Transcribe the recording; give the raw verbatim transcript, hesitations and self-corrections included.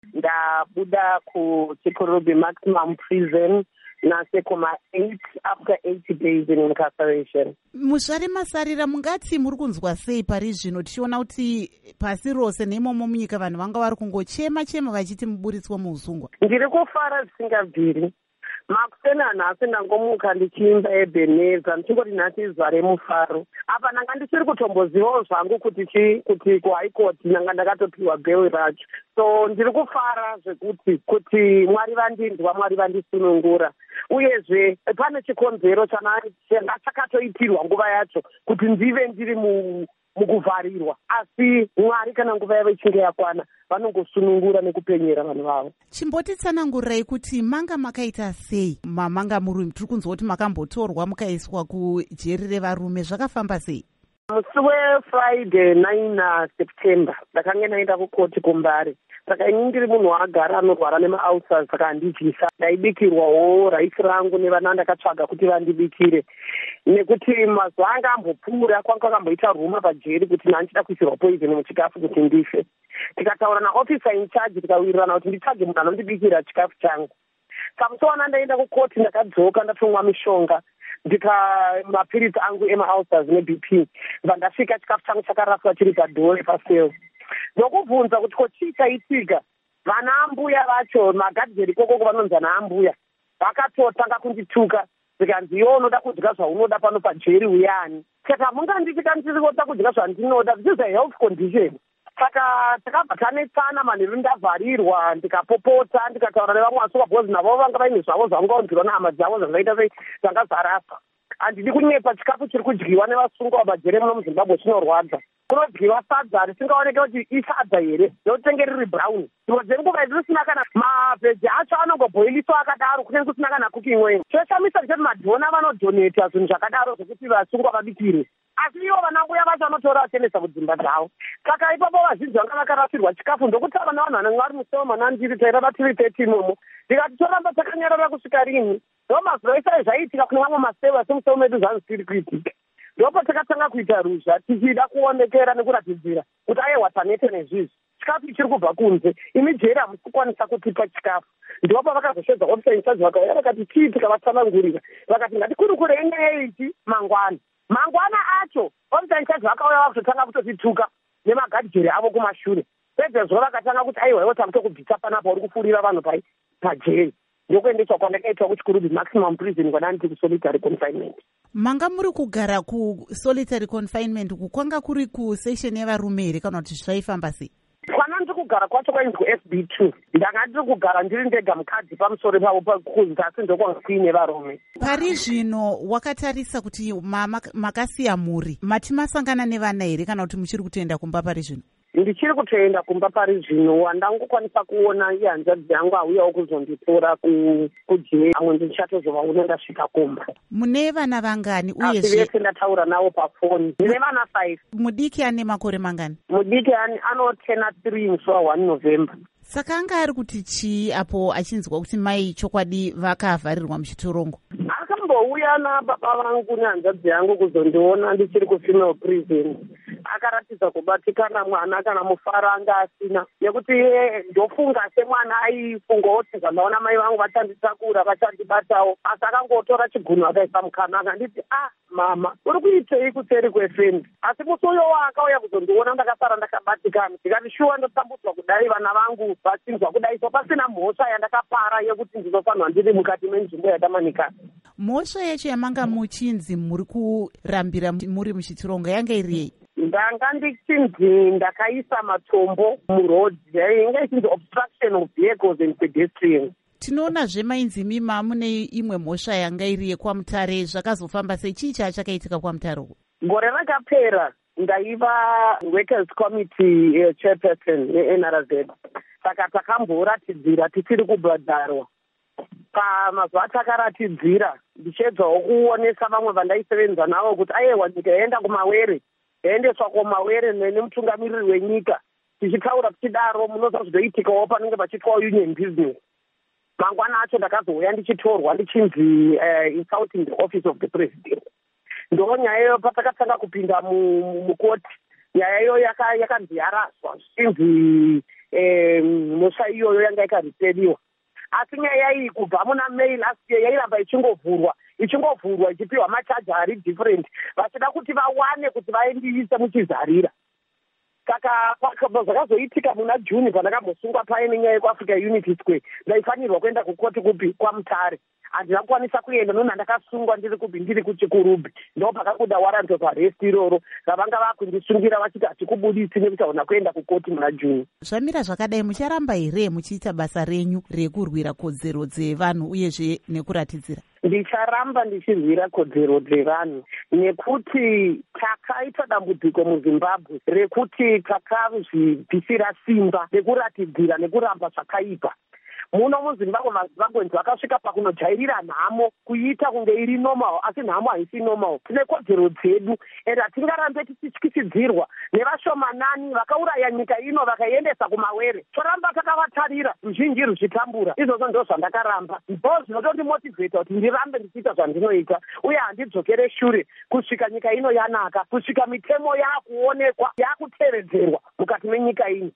ndabuda kuChikurubi maximum prison nasekoma eight after eighty days in incarceration. Muzvare Masarira, mungati muri kunzwa sei pari zvino tichiona kuti pasi rose neimomo munyika vanhu vanga vari kungochema chema vachiti muburitswe muusungwa? Ndiri kufara zvisingabviri. Makusena nhasi ndangomuka ndichiimba Ebeneza ndichingoti nhasi izuva remufaro. Apa ndanga ndisiri kutombozivawo zvangu kuti chi kuti kuhigh court ndanga ndakatopiwa bail racho. So ndiri kufara zvekuti kuti Mwari vandinzwa, Mwari vandisunungura. Uyezve pane chikonzero changa chakatoitirwa nguva yacho kuti ndive ndiri mu mukuvharirwa, asi Mwari kana nguva yavo ichinge yakwana vanongosunungura nekupenyera vanhu vavo. Chimbotitsanangurai kuti manga makaita sei mamanga muri, tiri kunzwa kuti makambotorwa mukaiswa kujeri revarume, zvakafamba sei? Musi weFriday nine September ndakanga naenda kukoti kuMbare. Saka ini ndiri munhu agara anorwara nemaulcers, saka handidyisa. Ndaibikirwawo raisi rangu nevana ndakatsvaga kuti vandibikire, nekuti mazuva anga ambopfuura kwanga kwakamboita ruma pajeri kuti nandichida kuisirwa poison muchikafu kuti ndife. Tikataura naofficer in charge tikawirirana kuti nditsvage munhu anondibikira chikafu changu. Pamusowana ndaenda kukoti ndakadzoka ndatomwa mishonga ndika mapiritsi angu emaulcers neB P. Vandasvika chikafu changu chakaraswa chiri padhoo pasales. Ndokubvunza kuti ko chii chaitika. Vana ambuya vacho magadheri kokoko vanonzi ana ambuya vakatotanga kundituka zikanzi iwo unoda kudya zvaunoda pano pajeri uyani. Saka munganditika ndisirikuda kudya zvandinoda, this is a health condition. Saka takabva tanetsana manheru ndavharirwa ndikapopota ndikataura nevamwe vasungwa bhozi navo vanga vaine zvavo zvangaonzirwa nehama dzavo zvangaita sei zvanga zarasa. Handidi kunyepa chikafu chiri kudyiwa nevasungwa majere muno muZimbabwe chinorwadza. Kunodyiwa sadza risingaoneke kuti isadza here, ndokuti riri brown. Zvimwe dzenguva idzi risina kana mavheji acho anongobhoiliswa akadaro kunenge kusina kana cooking oil. Choshamisa ndechoti madhona vanodoneta zvinhu zvakadaro zvokuti vasungwa vabikire. Asi ivo vanambuya vacho vanotora vachiendesa kudzimba dzavo. Saka ipapo vazhinji vanga vakarasirwa chikafu ndokutaura navanhu vanenge vari musoro manandiri tairava tiri thirty imomo. Ndikati toramba takanyarara kusvika rini. Ndo mazuva ese zvaiitika kune vamwe maseva semusoro medu zvanzi tiri kuitika. Ndopo takatanga kuita ruzha tichida kuonekera nekuratidzira kuti aiwa tanete nezvizvi. Chikafu chiri kubva kunze, imi jeri hamusi kukwanisa kutipa chikafu. Ndopo vakazosvedza officer in charge vakauya vakati chii, tikavatsanangurira vakati ngatikurukure nyaya ichi mangwana. Mangwana acho officer in charge vakauya vakutotanga kutotituka nemagadheri avo kumashure. Pedyo zuva vakatanga kuti aiwa iwo tamuto kubvisa panapa uri kufurira vanhu pai pajeri. Ndokuendeswa kwandakaitwa kuChikurubi maximum prison kwananditi kusolitary confinement. Manga muri kugara kusolitary confinement kwanga kuri kusession yevarume here kana kuti zvaifamba sei? Kwana ndiri kugara kwacho kwainzi S B two. Ndanga ndiri kugara ndiri ndega mukadzi pamusoro pavo pakuzasi ndokwanga kuine varume. Pari zvino wakatarisa kuti makasiya muri, mati masangana nevana here kana kuti muchiri kutoenda kumba pari zvino? Ndichiri kutoenda kumba pari zvino. Wandangokwanisa kuona ihanzvadzi yangu auyawo kuzonditora kujeri. Amwe ndichatozova ndasvika kumba. Mune vana vangani uyezve? Asi vese ndataura navo pafoni. Ndine vana five. Mudiki ane makore mangani? Mudiki anotena three musi waone November. Saka anga ari kuti chii apo achinzwa kuti mai chokwadi vakavharirwa muchitorongo? Akambouya nababa vangu nehanzvadzi yangu kuzondiona ndichiri kufemale prison. Akaratidza kubatikana mwana kana mufara anga asina, nekuti ndofunga semwana aifungawo kuti zvandaona mai vangu vachanditakura vachandibatawo, asi akangotora chigunwe akaisa mukana akanditi ah mama uri kuitei kuseri kwefendi. Asi musi uyowo akauya kuzondiona ndakasara ndakabatikana, ndikati shuwa ndotambudzwa kudai vana vangu vachinzwa kudai, so pasina mhosva yandakapara yekuti ndizofanwa ndiri mukati menzvimbo yadamanikana. Mhosva yacho yamanga muchinzi muri kurambira muri muchitorongo yanga iri yei? Ndanga ndichinzi ndakaisa matombo muroad, yainge ichinzi obstruction of vehicles and pedestrians. Tinoona zvemainzi mima mune imwe mhosva yanga iri yekwamutare, zvakazofamba sei? Chii chakaitika kwamutare? Gore rakapera ndaiva workers committee uh, chairperson yeN R Z. Saka takamboratidzira tichiri kubhadharwa. Pamazuva takaratidzira ndichedzawo kuonesa vamwe vandaisevenza navo kuti aiwa nyika yaenda kumawere, yaendeswa kumawere nemutungamiriri wenyika. Tichitaura tichidaro munoza zvoitikawo panenge pachitwa union business. Mangwana acho ndakazouya ndichitorwa ndichinzi uh, insulting the office of the president. Ndo nyaya iyo patakatanga kupinda mukoti, nyaya iyo yakanzi yaraswa, zvichinzi mhosva iyoyo yanga ikariseriwa. Asi nyaya iyi kubva muna May last year yairamba ichingovhurwa ichingovhurwa ichipiwa machaja ari different vachida kuti vawane kuti vaendiise muchizarira. Saka zvakazoitika muna June pandakambosungwa paine nyaya yekuAfrica Unity Square ndaifanirwa kuenda kukoti kupi kwaMutare. Handina kukwanisa kuenda nona ndakasungwa ndiri kupi ndiri kuChikurubi. Ndo pakabuda warrant of arrest iroro ravanga vakundisungira vachiti hatikubudisi nekusaona kuenda kukoti muna June. Zvamira zvakadai mucharamba here muchiita basa renyu rekurwira kodzero dzevanhu uyezve nekuratidzira? Ndicharamba ndichirwira kodzero dzevanhu nekuti takaita dambudziko muZimbabwe rekuti takazvipisira simba nekuratidzira nekuramba zvakaipa. Muno muZimbabwe maZimbabwenzi vakasvika pakunojairira nhamo kuiita kunge iri normal, asi nhamo haisi normal. Tine kodzero dzedu ende hatingarambe tichityisidzirwa nevashomanani vakauraya nyika ino vakaiendesa kumawere. Toramba takavatarira ruzhinji ruchitambura. Izvozvo ndo zvandakaramba. Ndo zvinotondimotivheta kuti ndirambe ndichiita zvandinoita uye handidzokere shure kusvika nyika ino yanaka, kusvika mitemo yaakuonekwa, yaakutevedzerwa mukati menyika ino.